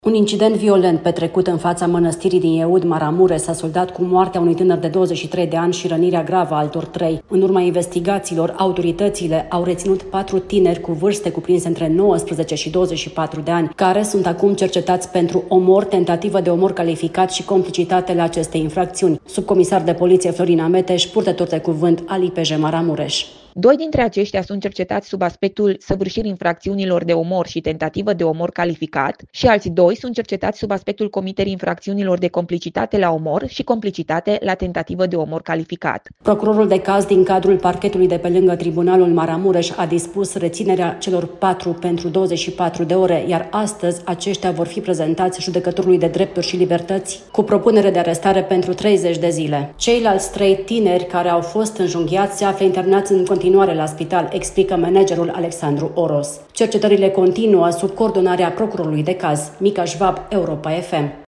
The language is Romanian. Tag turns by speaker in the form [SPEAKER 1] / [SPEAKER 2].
[SPEAKER 1] Un incident violent petrecut în fața mănăstirii din Eud, Maramureș, s-a soldat cu moartea unui tânăr de 23 de ani și rănirea gravă a altor 3. În urma investigațiilor, autoritățile au reținut 4 tineri cu vârste cuprinse între 19 și 24 de ani, care sunt acum cercetați pentru omor, tentativă de omor calificat și complicitate la aceste infracțiuni. Subcomisar de poliție Florin Ameteș, purtător de cuvânt al IPJ Maramureș.
[SPEAKER 2] 2 dintre aceștia sunt cercetați sub aspectul săvârșirii infracțiunilor de omor și tentativă de omor calificat și alții 2 sunt cercetați sub aspectul comiterii infracțiunilor de complicitate la omor și complicitate la tentativă de omor calificat.
[SPEAKER 1] Procurorul de caz din cadrul parchetului de pe lângă Tribunalul Maramureș a dispus reținerea celor 4 pentru 24 de ore, iar astăzi aceștia vor fi prezentați judecătorului de drepturi și libertăți cu propunere de arestare pentru 30 de zile. Ceilalți 3 tineri care au fost înjunghiați se află internați în continuare la spital, explică managerul Alexandru Oros. Cercetările continuă sub coordonarea procurorului de caz. Mica Șvab, Europa FM.